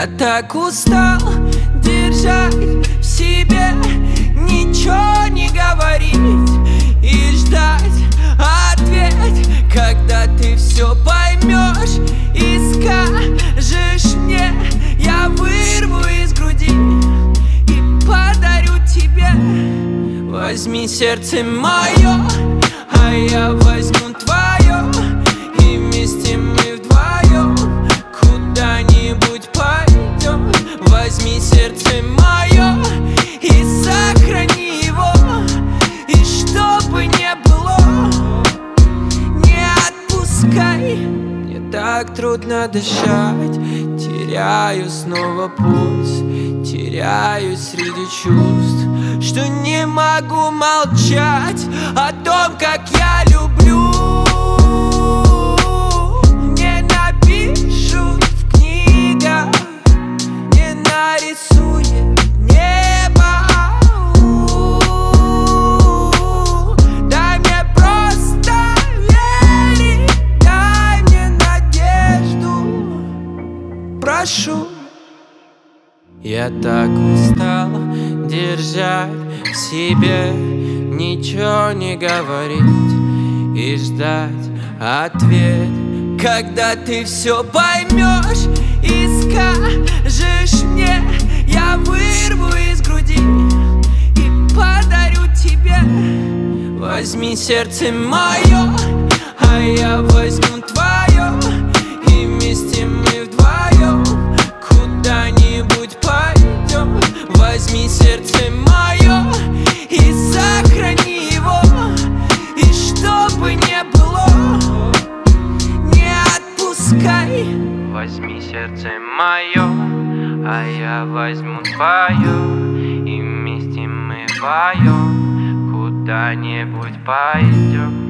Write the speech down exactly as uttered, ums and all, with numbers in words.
Я так устал держать в себе, ничего не говорить и ждать ответ, когда ты все поймешь и скажешь мне. Я вырву из груди и подарю тебе. Возьми сердце мое, а я возьму твое, и вместе мы вдвоем куда-нибудь пойдем. Возьми сердце мое и сохрани его, и чтобы не было, не отпускай. Мне так трудно дышать, теряю снова пульс, теряюсь среди чувств, что не могу молчать о том, как я люблю. Не напишут в книгах, не нарисует небо. Дай мне просто верить, дай мне надежду, прошу. Я так устал держать в себе, ничего не говорить и ждать ответ, когда ты все поймешь и скажешь мне. Я вырву из груди и подарю тебе. Возьми сердце мое, а я возьму твое, и вместе мы вдвоем куда-нибудь пойдем. Возьми сердце мое и сохрани его, и чтобы не было, не отпускай. Возьми сердце мое, а я возьму твое, и вместе мы вдвоем куда-нибудь пойдем.